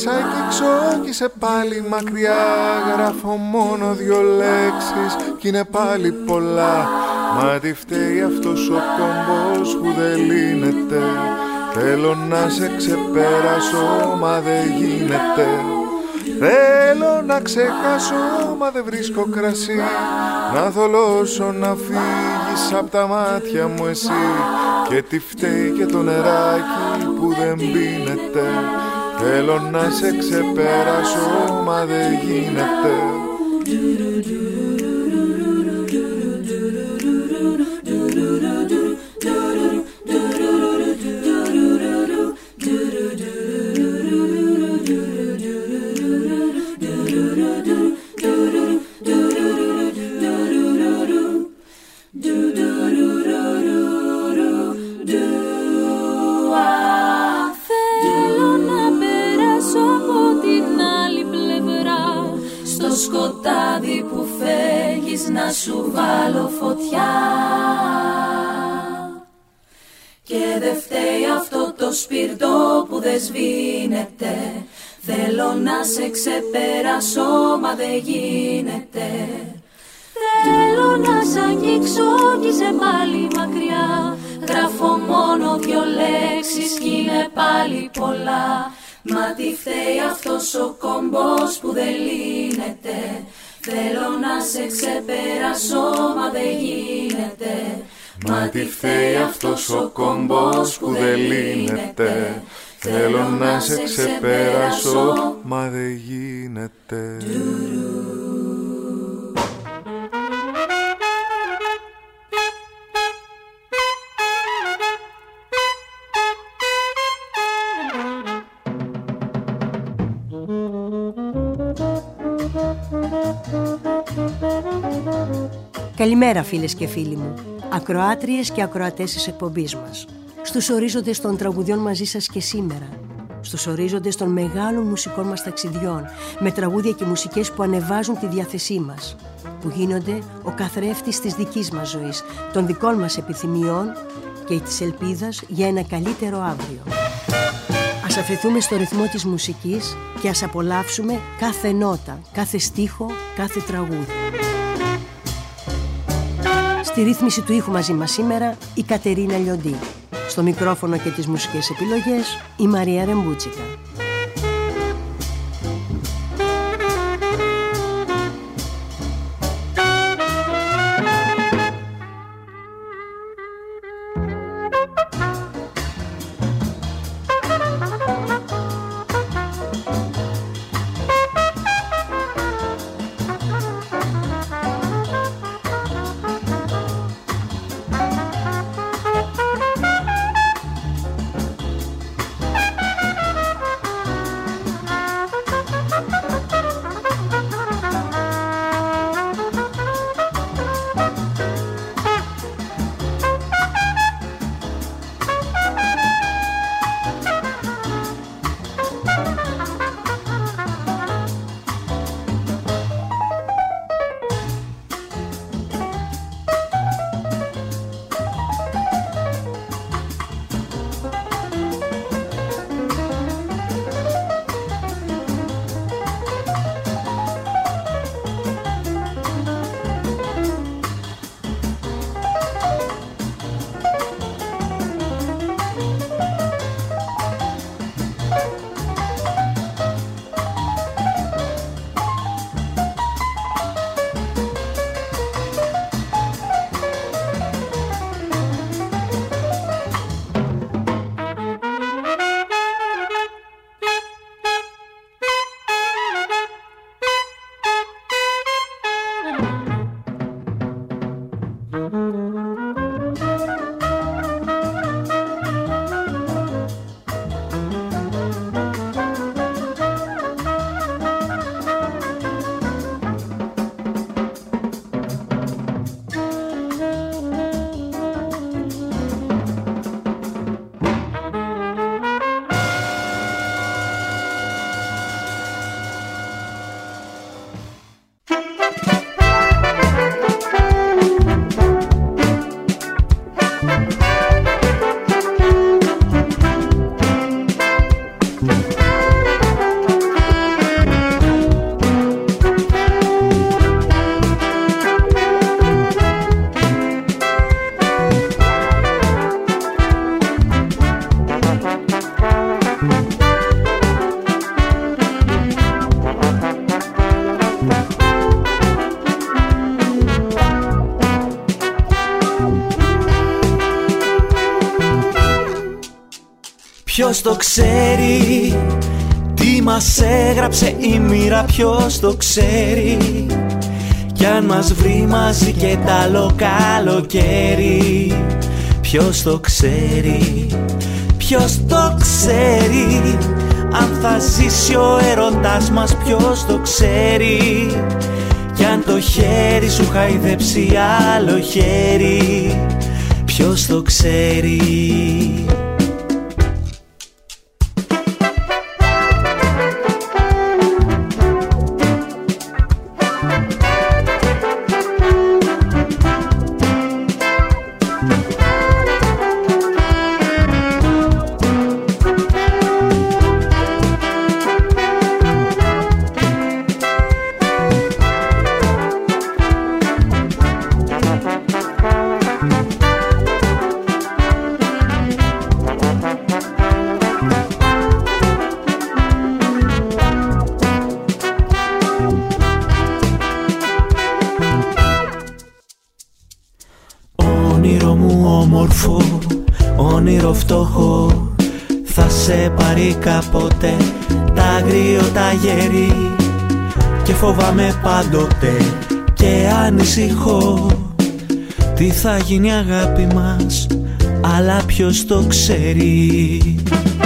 μέσα κι έξω κι είσαι πάλι μακριά. Γράφω μόνο 2 λέξεις κι είναι πάλι πολλά. Μα τι φταίει αυτός ο κόμπος που δεν λύνεται. Θέλω να σε ξεπεράσω μα δεν γίνεται. Θέλω να ξεχάσω μα δεν βρίσκω κρασί. Να θολώσω να φύγεις απ' τα μάτια μου εσύ. Και τι φταίει και το νεράκι που δεν πίνεται. Θέλω να σε ξεπεράσω μα δεν γίνεται. Σκοτάδι που φεύγεις να σου βάλω φωτιά. Και δε φταίει αυτό το σπίρτο που δεν σβήνεται. Θέλω να σε ξεπεράσω μα δεν γίνεται. Θέλω να σ' αγγίξω κι είσαι πάλι μακριά. Γράφω μόνο 2 λέξεις κι είναι πάλι πολλά. Μα τι φταίει αυτός ο κόμπος που δεν λύνεται. Θέλω να σε ξεπεράσω μα δεν γίνεται. Μα τι φταίει αυτός ο κόμπος που δεν λύνεται. Θέλω να σε ξεπεράσω μα δεν γίνεται. Καλημέρα φίλες και φίλοι μου, ακροάτριες και ακροατές της εκπομπής μας. Στους ορίζοντες των τραγουδιών μαζί σας και σήμερα. Στους ορίζοντες των μεγάλων μουσικών μας ταξιδιών, με τραγούδια και μουσικές που ανεβάζουν τη διάθεσή μας, που γίνονται ο καθρέφτης της δικής μας ζωής, των δικών μας επιθυμιών και της ελπίδας για ένα καλύτερο αύριο. Ας αφαιθούμε στο ρυθμό της μουσικής και ας απολαύσουμε κάθε νότα, κάθε στίχο, κάθε τραγούδι. Στη ρύθμιση του ήχου μαζί μας σήμερα η Κατερίνα Λιοντή. Στο μικρόφωνο και τις μουσικές επιλογές η Μαρία Ρεμπούτσικα. Ποιος το ξέρει, τι μας έγραψε η μοίρα, ποιος το ξέρει, κι αν μας βρει μαζί και τ' άλλο καλοκαίρι. Ποιος το ξέρει, ποιος το ξέρει, αν θα ζήσει ο έρωτας μας, ποιος το ξέρει, κι αν το χέρι σου χαϊδέψει άλλο χέρι. Ποιος το ξέρει. Όνειρο φτωχό, θα σε πάρει κάποτε τ' αγριότα γέρι, και φοβάμαι πάντοτε και ανησυχώ, τι θα γίνει αγάπη μας, αλλά ποιος το ξέρει.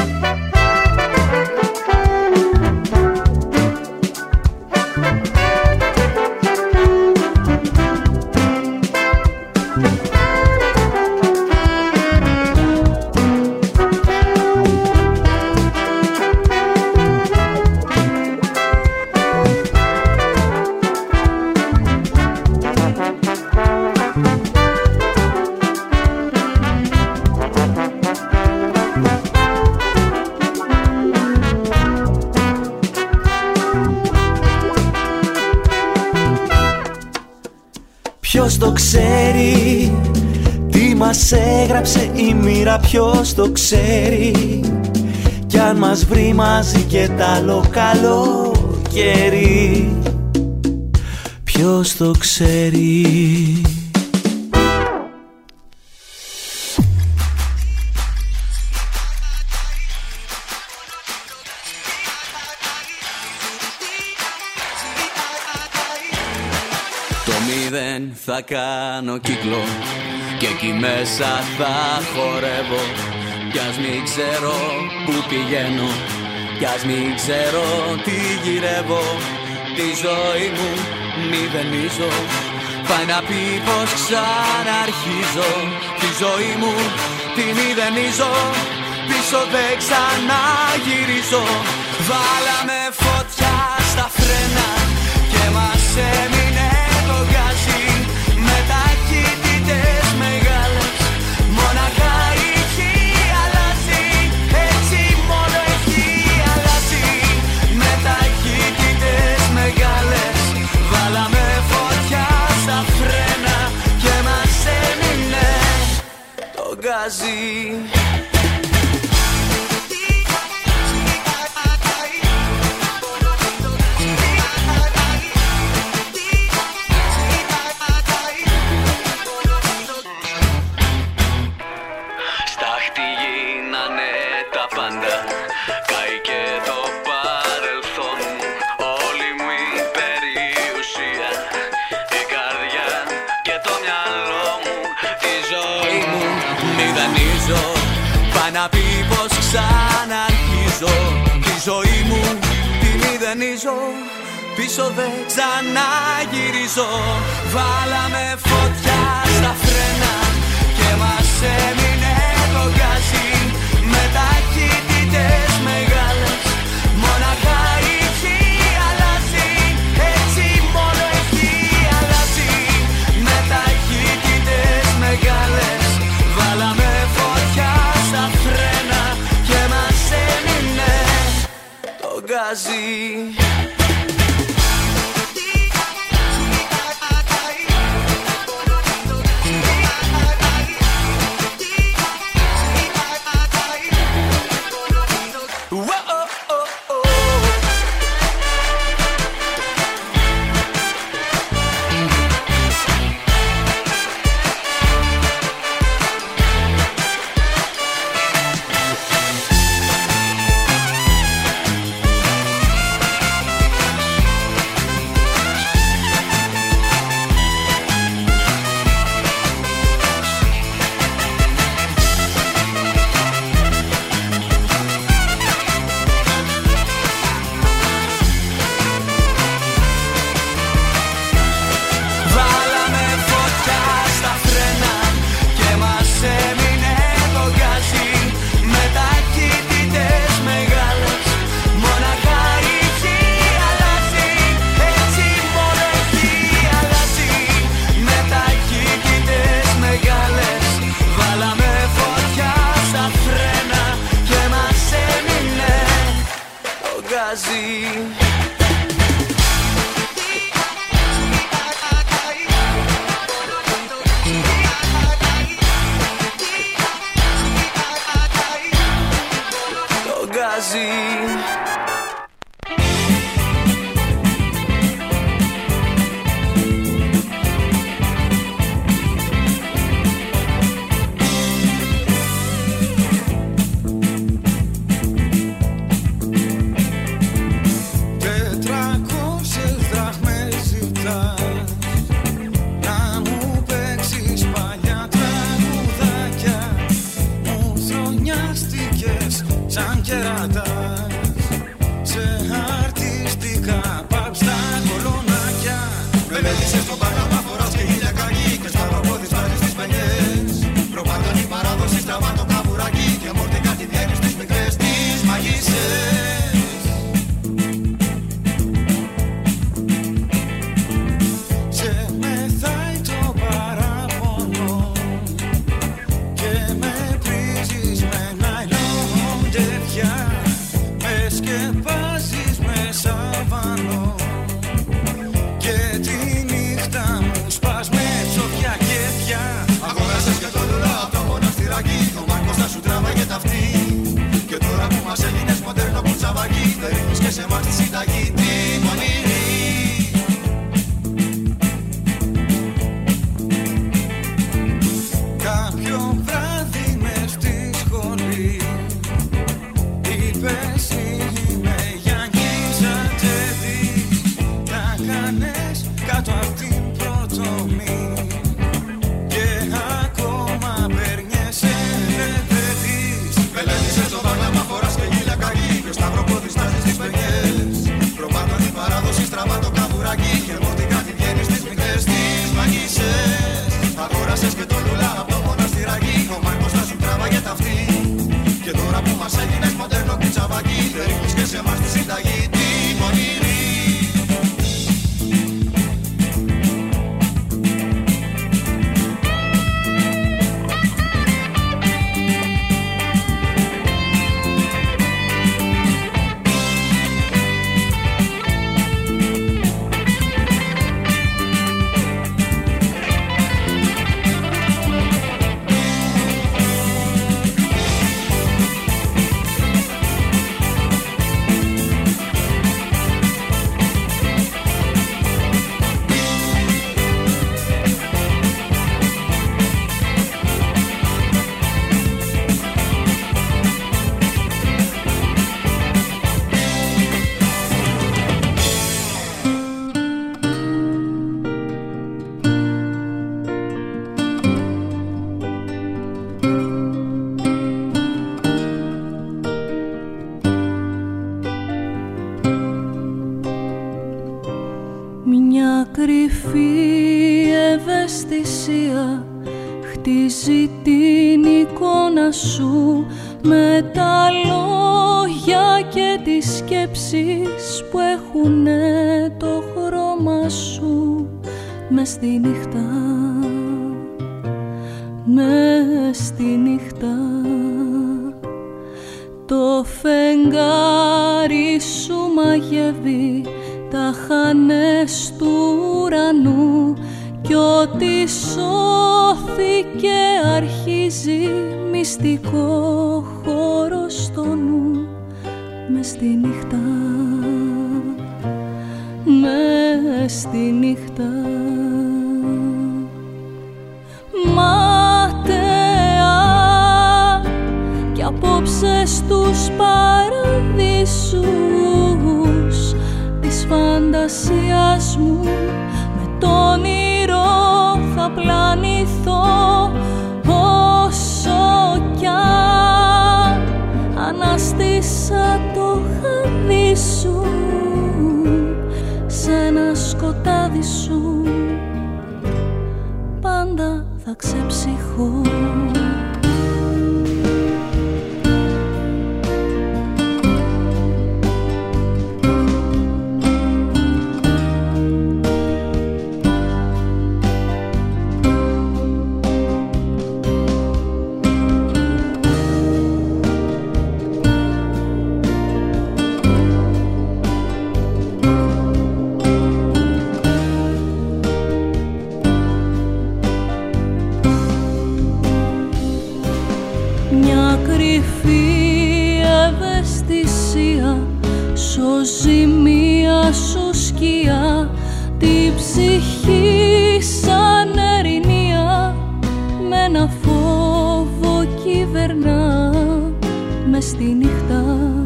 Ποιος το ξέρει, τι μας έγραψε η μοίρα, ποιος το ξέρει, κι αν μας βρει μαζί και τ' άλλο καλοκαίρι. Ποιος το ξέρει. Θα κάνω κύκλο και εκεί μέσα θα χορεύω, κι ας μην ξέρω που πηγαίνω, κι ας μην ξέρω τι γυρεύω. Τη ζωή μου μηδενίζω, πάει να πει πως ξαναρχίζω. Τη ζωή μου τη μηδενίζω, πίσω δεν ξαναγυρίζω. Βάλαμε φωτιά στα φρένα και μας έμεινε το γκάζι, με ταχύτητες μεγάλες, μοναχά έχει αλλάζει, έτσι μόνο έχει αλλάζει. Με ταχύτητες μεγάλες, βάλαμε φωτιά στα φρένα και μας έμεινε το γκάζι. Πάει να πει πως ξαναρχίζω. Τη ζωή μου τη μηδενίζω, πίσω δεν ξαναγυρίζω. Βάλαμε φωτιά στα φρένα και μας έμεινε το γκάζι, με ταχύτητες μεγάλες, μοναχά έχει αλλάζει, έτσι μόνο έχει αλλάζει. Με ταχύτητες μεγάλες, βάλαμε φωτιά στα φρένα και μας έμεινε το γκάζι. φυλακή. Δεν ρίχνεις και σε εμάς τη συνταγή την πονηρή. Κάποιο βράδυ μες στη σχολή είπες είμαι Γιάννης Ατζέδης. Τα κάνες κάτω απ' την πρωτομή και ακόμα παίρνιεσαι ρεβετής. Πελέτησες το μπάγλαμα, φοράς και γύλα κακή και ο σταυροπόδης στάζεις στις παιδιές. Προπάτων η παράδοση στραβά το καμπουράκι και μορτικά τη βγαίνεις στις μυθές τις μαγισσές. Αγόρασες και το λουλά από το μοναστηράκι, ο Μάρκος θα σου τράβαγε ταυτή. Και τώρα που μας έγινες μοντέρνο κουτσαβάκι, δεν ρίχνεις και σε εμάς τη συνταγή την πονηρή. Μια κρυφή ευαισθησία χτίζει την εικόνα σου με τα λόγια και τις σκέψεις που έχουνε το χρώμα σου. Μες στη νύχτα, μες στη νύχτα, το φεγγάρι σου μαγεύει τα χανές του ουρανού κι ό,τι σώθηκε αρχίζει μυστικό χώρο στο νου. Μες στη νύχτα, μες στη νύχτα, ματέα κι απόψε στους παραδείσους της φαντασίας μου με το όνειρο θα πλανηθώ όσο κι αν αναστήσα το χαδί σου σε ένα σκοτάδι σου πάντα θα ξεψυχώ. Σώζει μία σου σκιά την ψυχή σαν ερηνία με ένα φόβο κυβερνά μες στη νύχτα,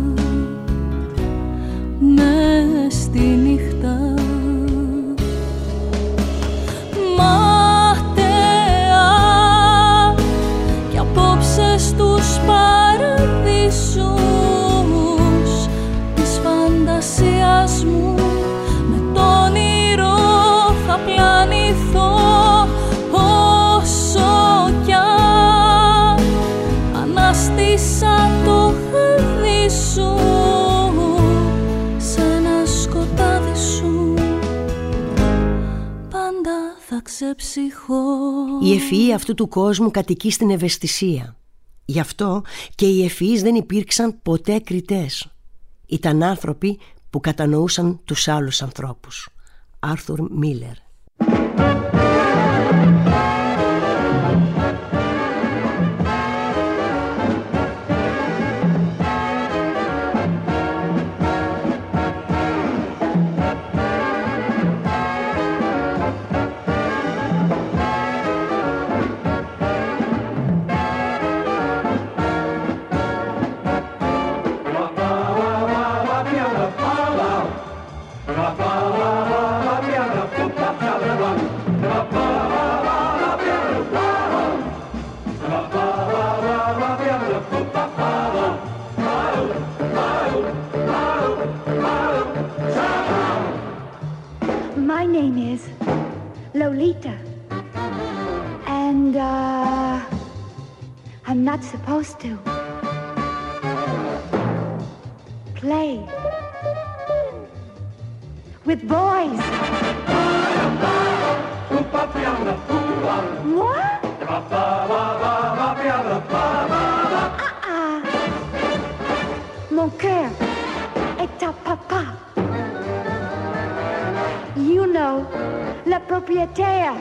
μες στη νύχτα. Ματέα κι απόψε στους παραδείσους φαντασίας μου με το όνειρο θα πλανηθώ όσο κι αν αναστήσα το χαδί σου σε ένα σκοτάδι σου πάντα θα ξεψυχώ. Η ευφυΐα αυτού του κόσμου κατοικεί στην ευαισθησία. Γι' αυτό και οι ευφυείς δεν υπήρξαν ποτέ κριτές. Ήταν άνθρωποι που κατανοούσαν τους άλλους ανθρώπους. Άρθουρ Μίλερ. My name is Lolita. And, I'm not supposed to play with boys. What? Mon cœur est à papa. You know, le propriétaire.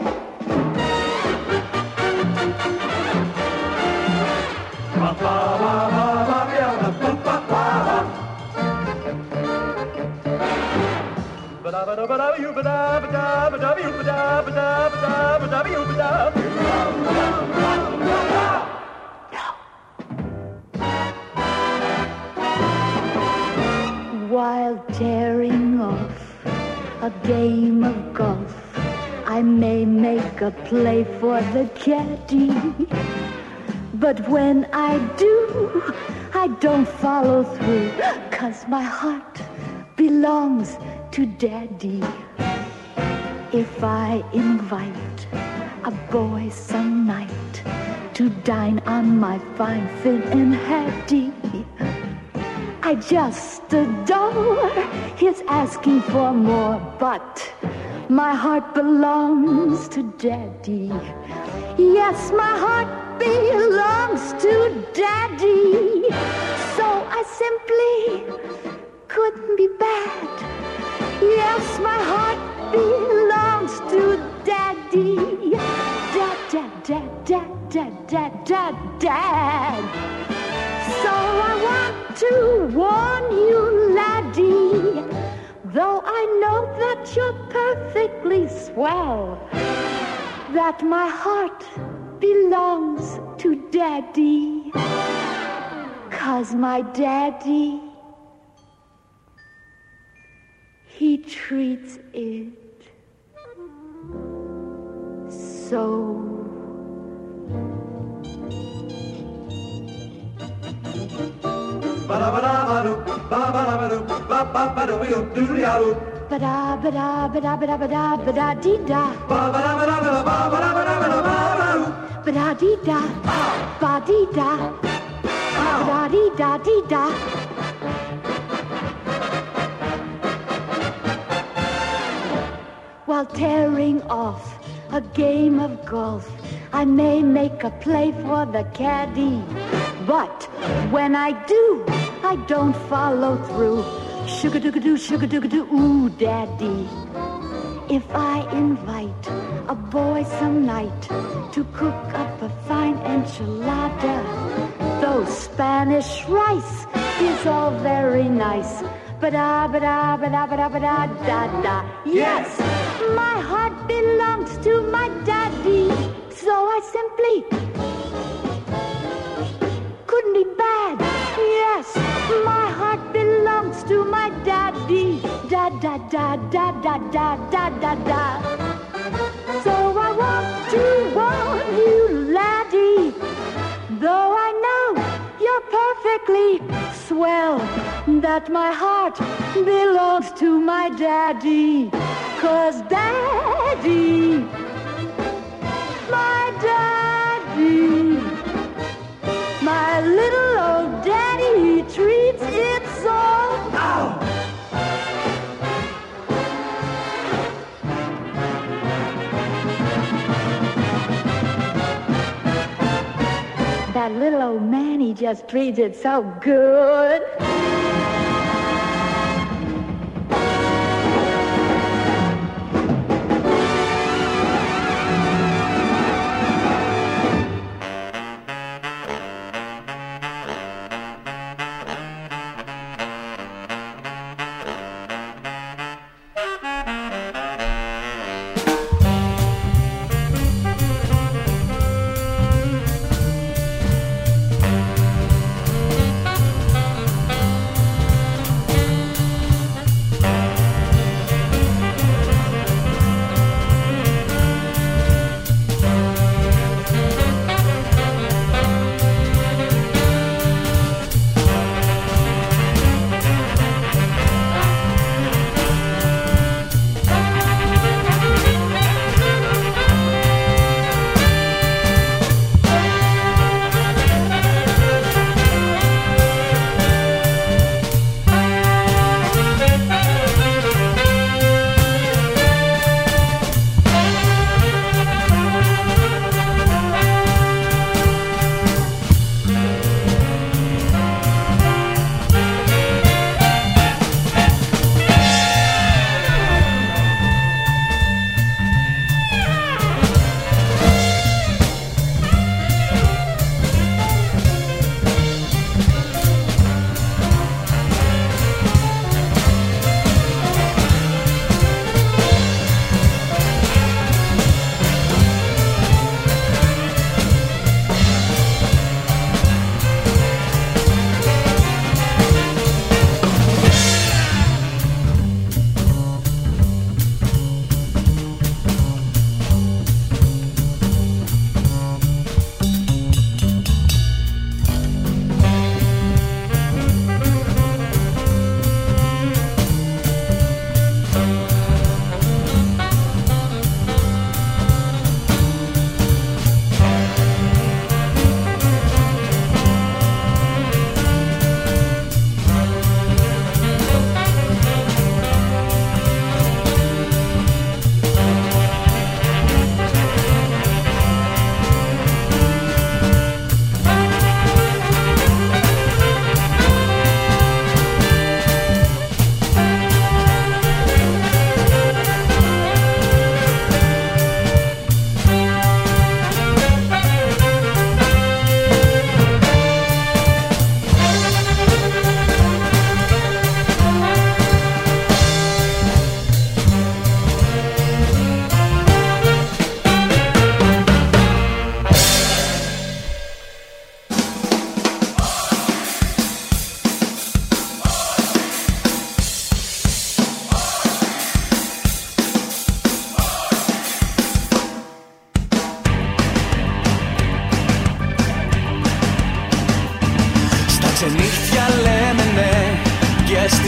While tearing off a game of golf, I may make a play for the caddy. But when I do, I don't follow through, 'cause my heart belongs to Daddy. If I invite a boy some night to dine on my fine Finn and Hattie, I just adore his asking for more, but my heart belongs to Daddy. Yes, my heart belongs to Daddy. So I simply couldn't be bad. Yes, my heart belongs to Daddy. Dad, dad, dad, dad, dad, dad, dad, dad. So I want to warn you, laddie, though I know that you're perfectly swell, that my heart belongs to Daddy, 'cause my Daddy, he treats it so. Ba-da-ba-da-ba-da-ba-da-ba-da-dee-da. Ba-da-dee-da, ba-dee-da, ba-da-dee-da-dee-da. While tearing off a game of golf, I may make a play for the caddy. But when I do, I don't follow through. Sugar-doo-ga-doo, ooh, Daddy. If I invite a boy some night to cook up a fine enchilada, though Spanish rice is all very nice, ba-da-ba-da-ba-da-ba-da-ba-da-da-da. Yes, my heart belongs to my Daddy, so I simply couldn't be bad. Yes, my heart belongs to my Daddy. Da da da da da da da da da. So I want to warn you, laddie, though I know you're perfectly swell, that my heart belongs to my Daddy. 'Cause Daddy, my Daddy, my little old Daddy, he treats it so. Ow! That little old man, he just treats it so good.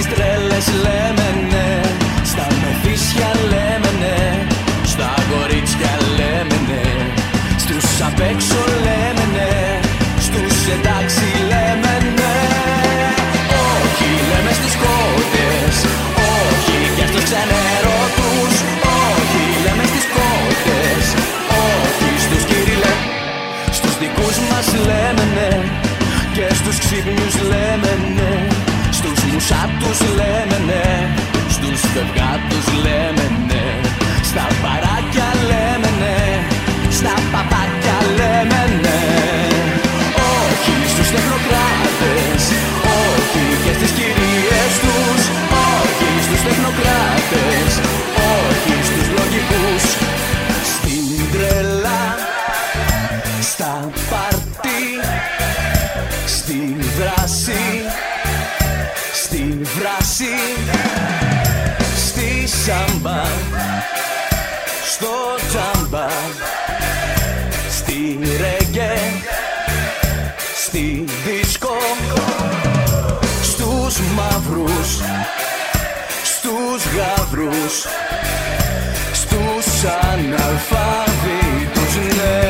στις τρέλες λέμε ναι, στα μεθύσια λέμε ναι, στα κορίτσια λέμε ναι, στους απ' έξω λέμε ναι, στους εντάξει λέμε ναι. Όχι λέμε στις κότες, όχι και στους ξενερωτούς, όχι λέμε στις κότες, όχι στους κυριλέ. Στους δικούς μας λέμε ναι, και στους ξύπνιους λέμε ναι, στους μουσάτους λέμε ναι, στους φευγάτους λέμε ναι, στα παράκια λέμε ναι, στα παπάκια λέμε ναι. Όχι στους τεχνοκράτες, όχι και στις κυρίες τους, όχι στους τεχνοκράτες, όχι στους λογικούς. Στην τρέλα, στα πάρτι, στη δράση, στη βράση, στη σάμπα, στο τζάμπα, στη ρέγγε, στη δίσκο, στους μαύρους, στους γαύρους, στους αναλφαβήτους ναι,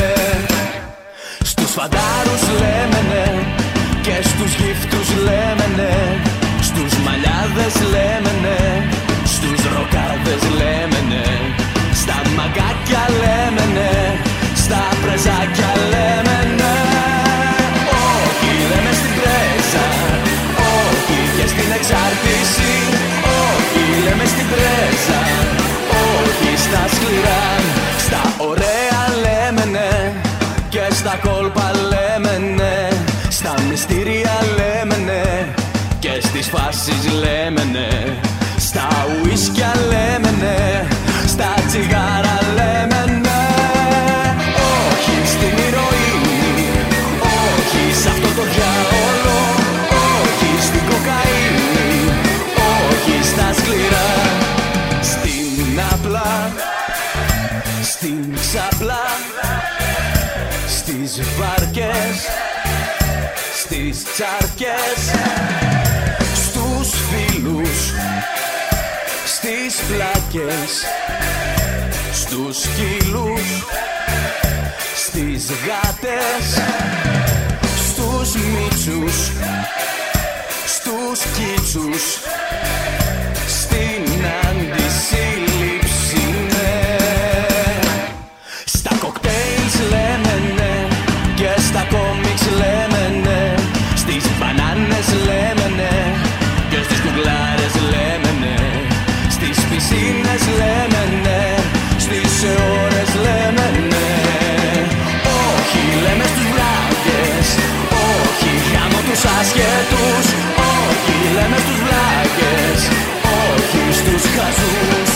στους φαντάρους λέμε ναι, και στους γύφτους λέμε ναι, στους μαλλιάδες λέμε ναι, στους ροκάδες λέμε ναι, στα μαγκάκια λέμε ναι, στα πρεζάκια λέμε ναι. Όχι λέμε στην πρέζα, όχι και στην εξάρτηση, όχι λέμε στην πρέζα, όχι στα σκληρά, στα ωραία λέμε ναι, και στα κόλπα λέμε ναι, στα μυστήρια λέμε ναι, και στις φάσεις λέμε ναι, στα ουίσκια λέμε ναι, στα τσιγάρα λέμε ναι. Όχι στην ηρωίνη, όχι σ' αυτό το διάολο, όχι στην κοκαίνη, όχι στα σκληρά, στην απλά, στην ξαπλά, στις βάρκες, στις τσάρκες, στους φίλους, στις πλάκες, στους σκύλους, στις γάτες, στους μίτσους, στους κίτσους, στην αντισύλληψη ναι. Στα κοκτέιλς λέμε ναι, και στα κόμιξ λέμε ναι, στις μπανάνες λέμε ναι, και στις κουκλάρες λέμε ναι, στις πισίνες λέμε ναι, στις ώρες λέμε ναι. Όχι λέμε στους βλάκες, όχι γάμο τους άσχετους, όχι λέμε στους βλάκες, όχι στους χαζούς.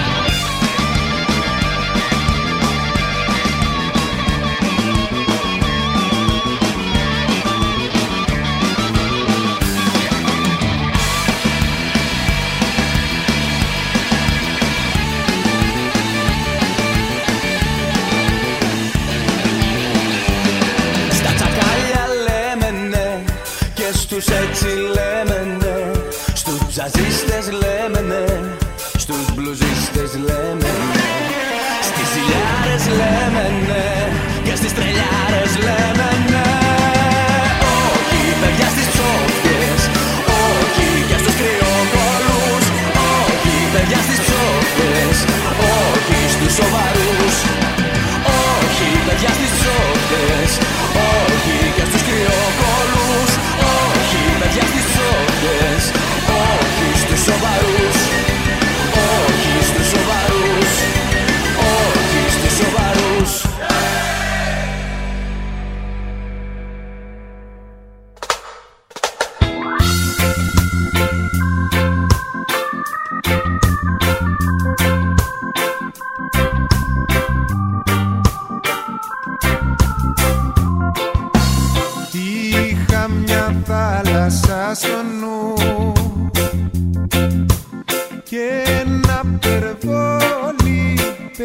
Στους έτσι λέμε ναι, στους ψαζίστες λέμε ναι, στους μπλουζίστες λέμε ναι, στις ζηλιάρες λέμε ναι, και στις τρελιάρες λέμε ναι. Όχι παιδιά στις ψόφιες, όχι και στους κρυοκόλους, όχι παιδιά στις ψόφιες, όχι στους σοβαρούς, όχι παιδιά στις ψόφιες, όχι και στους κρυοκόλους, όχι παιδιά στις ψόφιες, όχι στους σοβαρούς, όχι στους σοβαρούς, όχι στους σοβαρούς. Είχα μια θάλασσα στο νου και ένα περβόλι,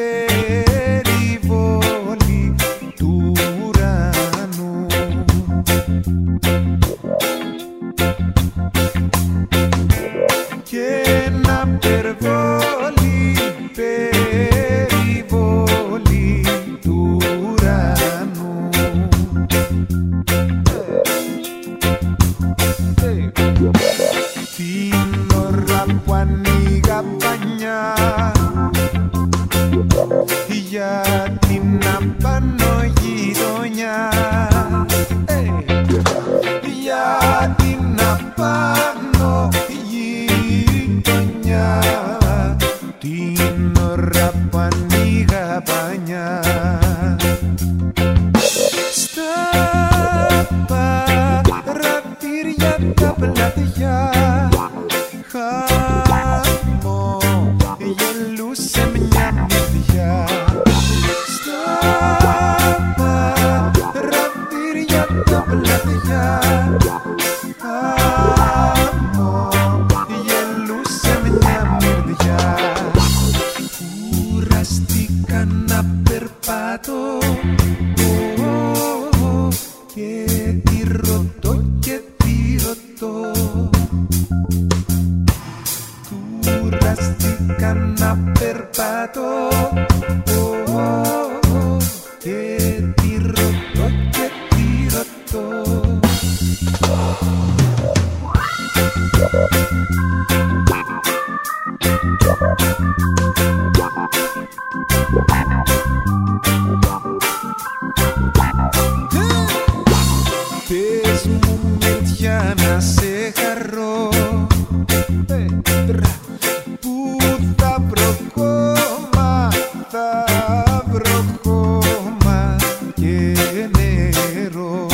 περιβόλι του ουρανού. ώρα που ανοίγα πανιά. Στα παρατήρια τα πλατιά χαμό γελούσε μια μυδιά. Στα παρατήρια τα πλατιά χαμό γελούσε μια μυδιά. Κουραστήκα να περπάτω και τι ρωτώ και τι ρωτώ. Κουραστήκα να περπάτω και τι ρωτώ και τι ρωτώ. Πες μου μεριά να σε χαρώ, που θα βρω κόμμα, θα βρω κόμμα και νερό.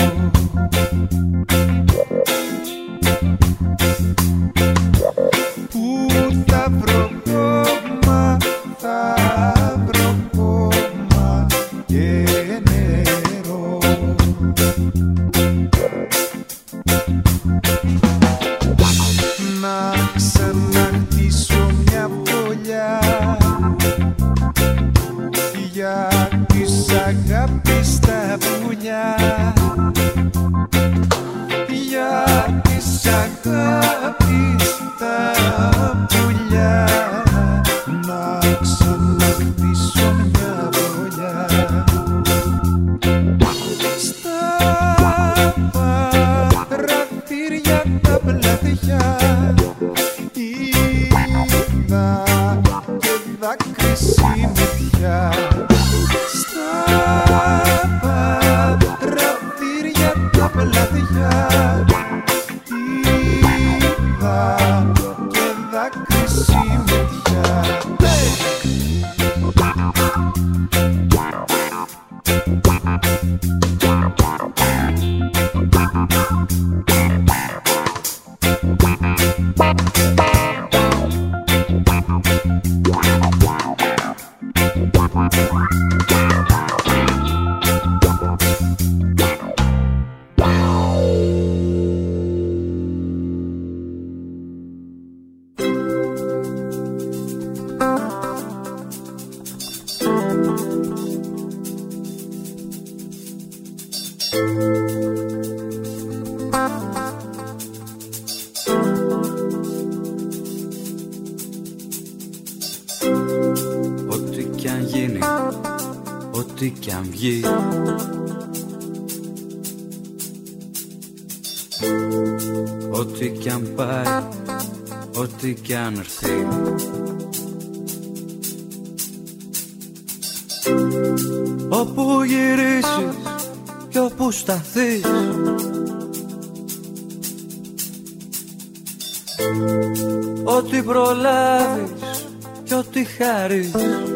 Που θα βρω κόμμα, θα βρω κόμμα και νερό. Να ξαναχτίσω μια φωλιά για της αγάπης τα πουλιά, για της αγάπης τα πουλιά. Να ξαναχτίσω μια φωλιά στα παρατήρια τα πλατιά. Είδα και δάκρυση μυθιά στα παρατήρια τα πλατιά. Είδα και δάκρυση μυθιά. Ό,τι κι αν γίνει, ό,τι κι αν βγει, ό,τι κι αν πάει, ό,τι κι αν έρθει, όπου γυρίσεις κι όπου σταθείς, ό,τι προλάβεις κι ό,τι χαρείς,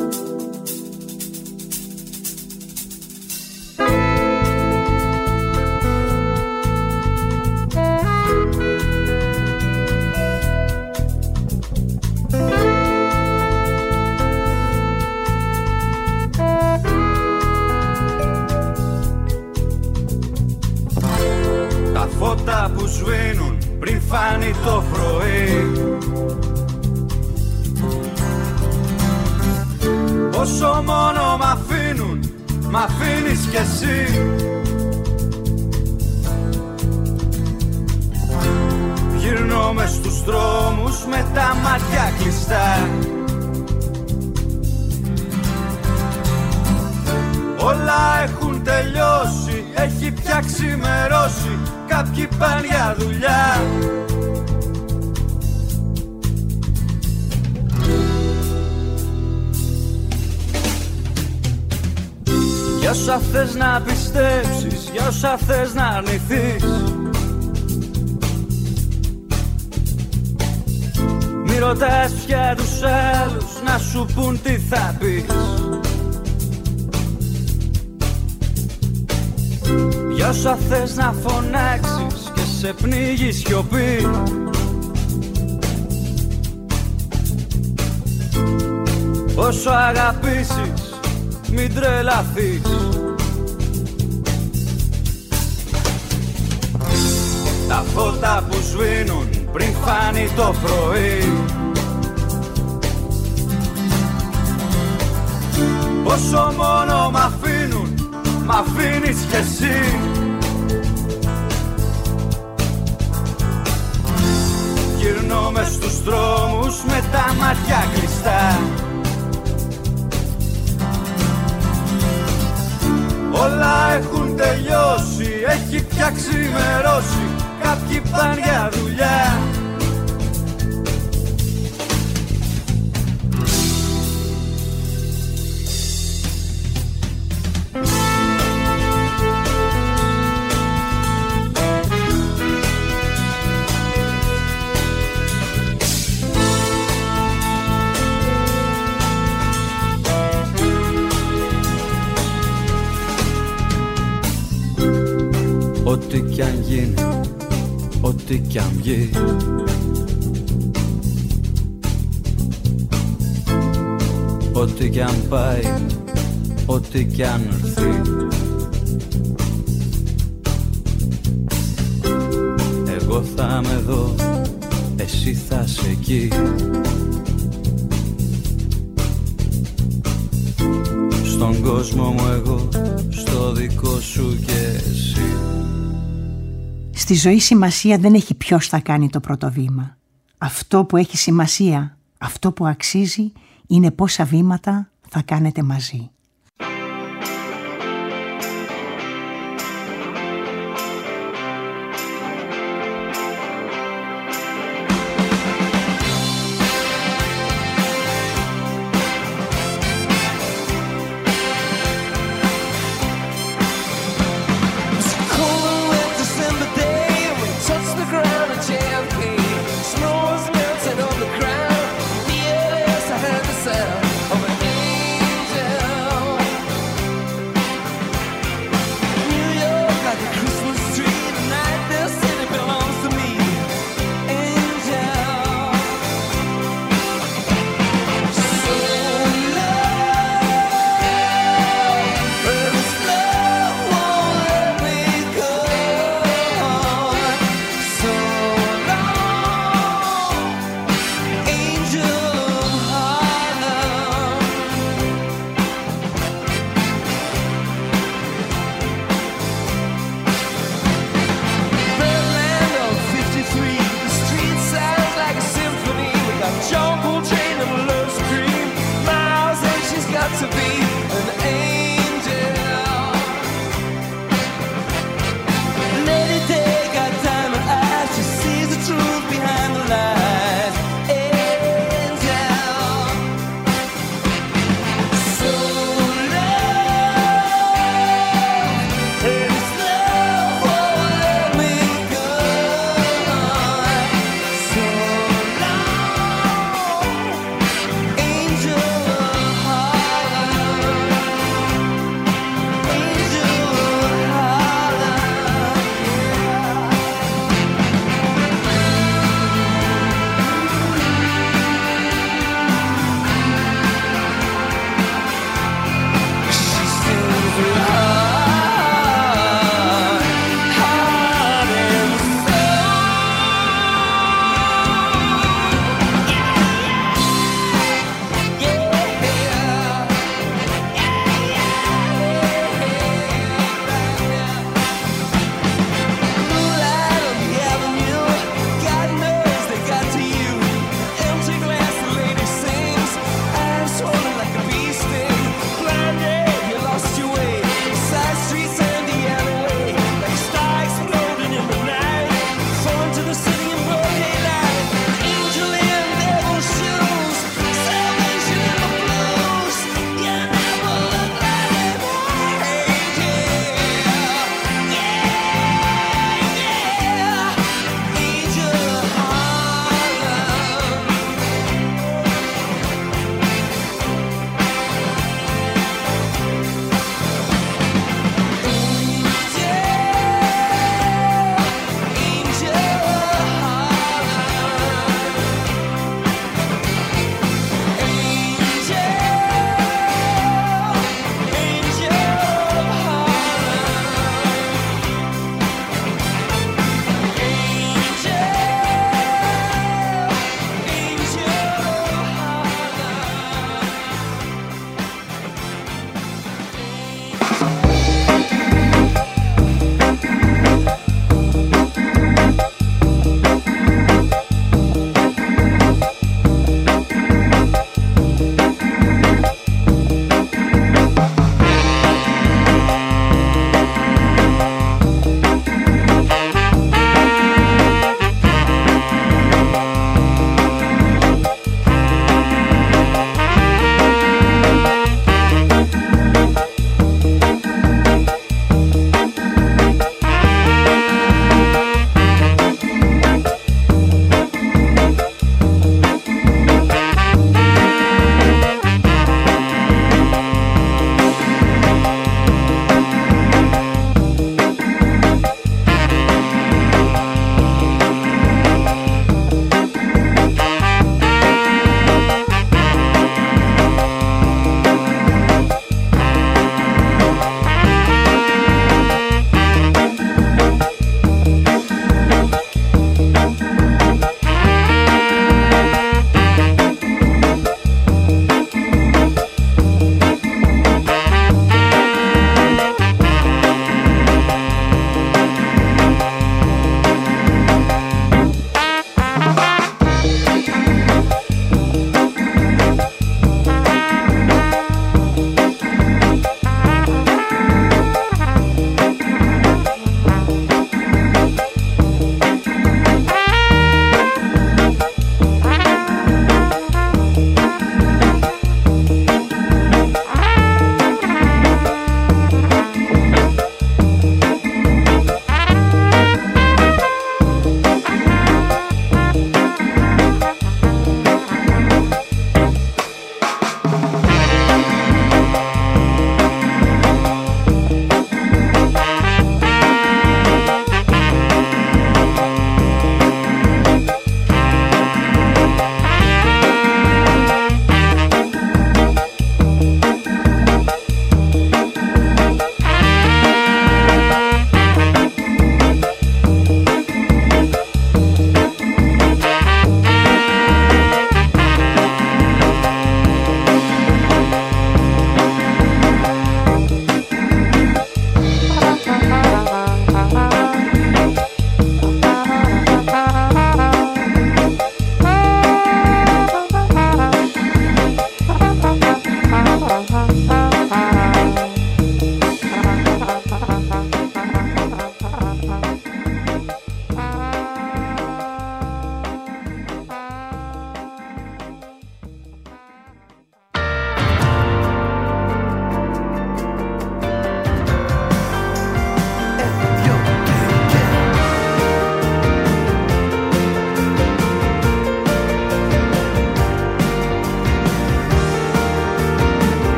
τα φώτα που σβήνουν πριν φάνει το πρωί, όσο μόνο μ' αφήνουν, μ' αφήνεις κι εσύ. Γυρνώ μες στους δρόμους με τα μάτια κλειστά, όλα έχουν τελειώσει, έχει πια ξημερώσει, κάποιοι πάνε για δουλειά. Για όσα θες να πιστέψεις, για όσα θες να αρνηθείς, μη ρωτάς πια τους άλλους να σου πουν τι θα πεις. Για όσα θες να φωνάξεις και σε πνίγει σιωπή. Όσο αγαπήσεις μην τρελαθείς. Τα φώτα που σβήνουν πριν φάνει το πρωί. Πόσο μόνο μ' αφήνουν, μ' αφήνεις κι εσύ. Γυρνώ μες στους δρόμους με τα μάτια κλειστά. Όλα έχουν τελειώσει, έχει πια ξημερώσει. Κάποιοι πάνε για δουλειά. Ό,τι κι αν γίνει, ό,τι κι αν βγει, ό,τι κι αν πάει, ό,τι κι αν έρθει, εγώ θα είμαι εδώ, εσύ θα είσαι εκεί. Στον κόσμο μου εγώ, στο δικό σου και εσύ. Στη ζωή σημασία δεν έχει ποιος θα κάνει το πρώτο βήμα. Αυτό που έχει σημασία, αυτό που αξίζει, είναι πόσα βήματα θα κάνετε μαζί.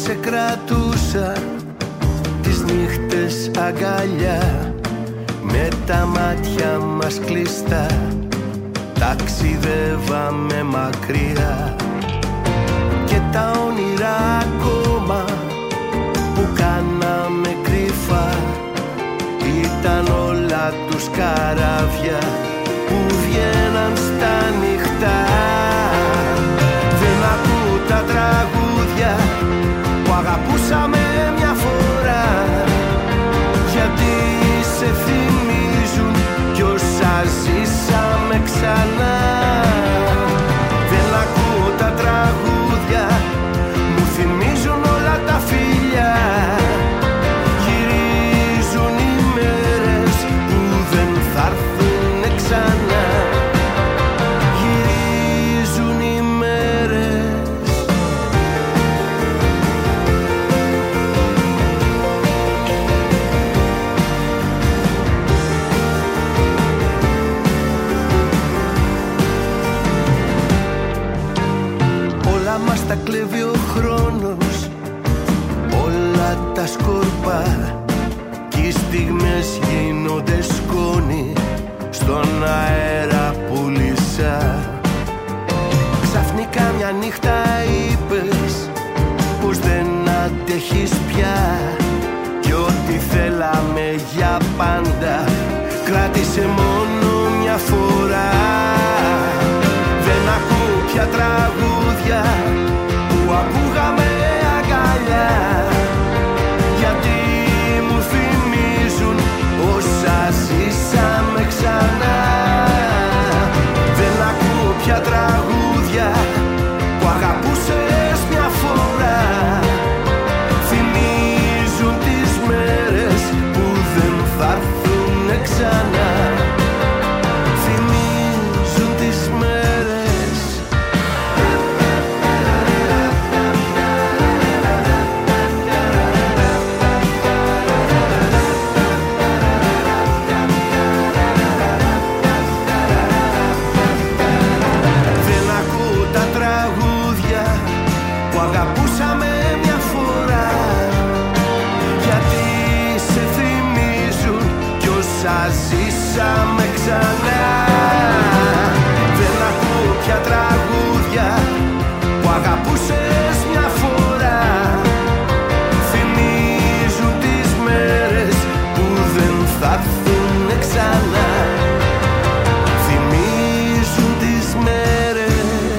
σε κρατούσα τις νύχτες αγκαλιά, με τα μάτια μας κλειστά ταξιδεύαμε μακριά. Και τα όνειρα ακόμα που κάναμε κρυφά ήταν όλα τους καράβια που βγαίναν στα νυχτά. Δεν ακούω τα τραγούδια που αγαπούσαμε μια φορά, γιατί σε θυμίζουν κι όσα ζήσαμε ξανά. Δεν ακούω τα τραγούδια, μου θυμίζουν όλα τα φιλιά. Γυρίζουν οι μέρες που δεν θα έρθουνε ξανά. Γυρίζουν οι μέρες. Όλα μας τα κλέβει ο χρόνος, όλα τα σκορπά, κι οι στιγμές γίνονται σκόνη στον αέρα που λυσά. Ξαφνικά μια νύχτα είπες πως δεν αντέχεις πια, κι ό,τι θέλαμε για πάντα κράτησε μόνο μια φορά. Δεν ακούω πια τραγούδια που ακούγαμε αγκαλιά, γιατί μου θυμίζουν όσα ζήσαμε ξανά. Δεν ακούω πια τραγούδια που αγαπούσες μια φορά, θυμίζουν τις μέρες που δεν θα έρθουνε ξανά. Θυμίζουν τις μέρες. Δεν ακούω τα τραγούδια που αγαπούσαμε μια φορά, γιατί σε θυμίζουν κι όσα ζήσαμε ξανά. Δεν ακούω πια τραγούδια που αγαπούσες μια φορά, θυμίζουν τις μέρες που δεν θα έρθουνε ξανά. Θυμίζουν τις μέρες.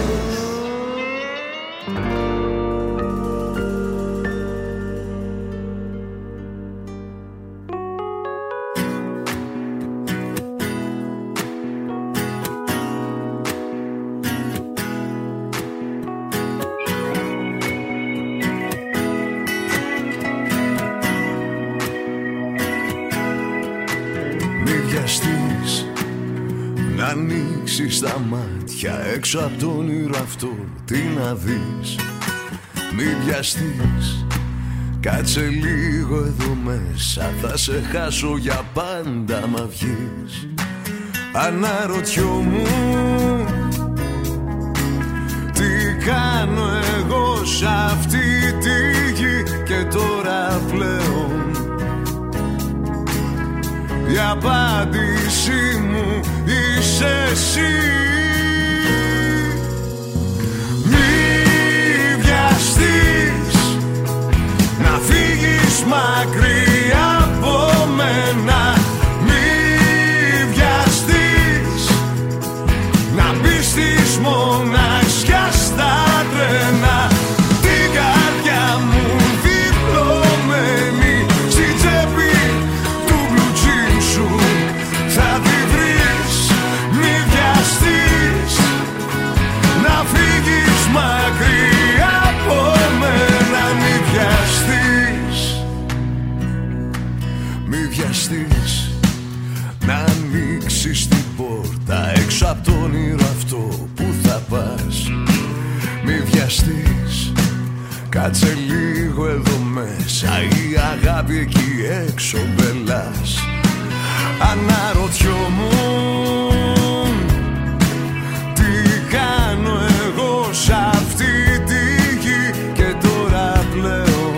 Μη βιαστείς να ανοίξεις τα μάτια έξω από το όνειρο αυτό, τι να δεις. Μη βιαστείς, κάτσε λίγο εδώ μέσα, θα σε χάσω για πάντα μα βγεις. Αναρωτιόμουν τι κάνω εγώ σ' αυτή τη γη, και τώρα πλέον η απάντησή μου είσαι εσύ. Μη βιαστείς να φύγεις μακριά από μένα. Μη βιαστείς να μπεις της μοναξιάς στα τρένα. Την καρδιά μου διπλωμένη στη τσέπη του blue jeans σου θα τη βρεις. Μη βιαστείς να φύγεις μακριά από μένα. Μη βιαστείς, μη βιαστείς να ανοίξεις την πόρτα έξω από το όνειρο αυτό που θα πας. Μη βιαστείς, κάτσε λίγο εδώ μέσα, η αγάπη εκεί έξω μπελάς. Αναρωτιόμουν τι κάνω εγώ σ' αυτή τη γη, και τώρα πλέον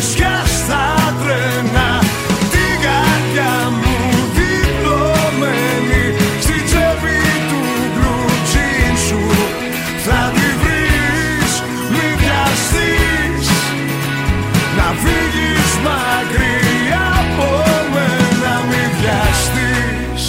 σκιάστα τρένα. Την καρδιά μου διπλωμένη στη τσέπη του blue jeans σου θα τη βρεις, μη βιαστείς να φύγεις μακριά από μένα, μη βιαστείς.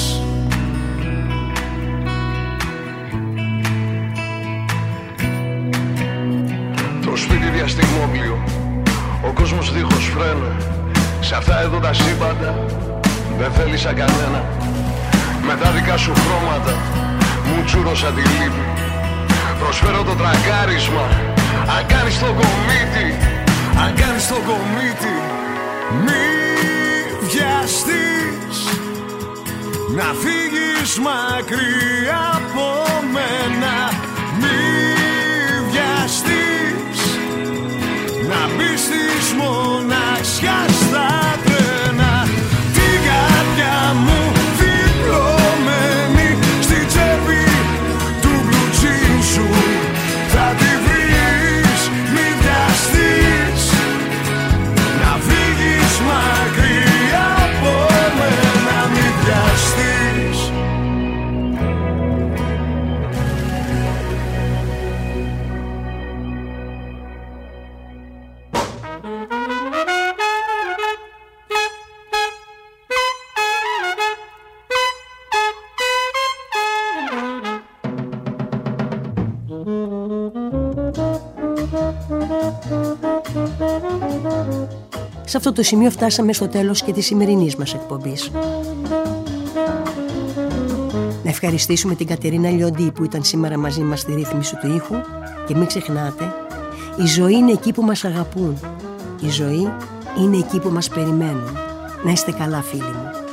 Το σπίτι διαστημόπλιο, ο κόσμος δίχως φρένα. Σε αυτά εδώ τα σύμπαντα δεν θέλησα κανένα. Με τα δικά σου χρώματα μου τσούρωσα τη λύπη. Προσφέρω το τρακάρισμα, αν κάνεις το κομίτι, αν κάνεις το κομίτι. Μη βιαστείς να φύγεις μακριά από μένα, μη βιαστείς να μπεις της μοναξιάς στα τρένα. Την καρδιά μου διπλωμένη στη τσέπη του blue jeans σου θα τη βρεις, μη βιαστείς να φύγεις μακριά από μένα, μη βιαστείς. Σε αυτό το σημείο φτάσαμε στο τέλος και της σημερινής μας εκπομπής. Να ευχαριστήσουμε την Κατερίνα Λιοντή που ήταν σήμερα μαζί μας στη ρύθμιση του ήχου και μην ξεχνάτε, η ζωή είναι εκεί που μας αγαπούν. Η ζωή είναι εκεί που μας περιμένουν. Να είστε καλά φίλοι μου.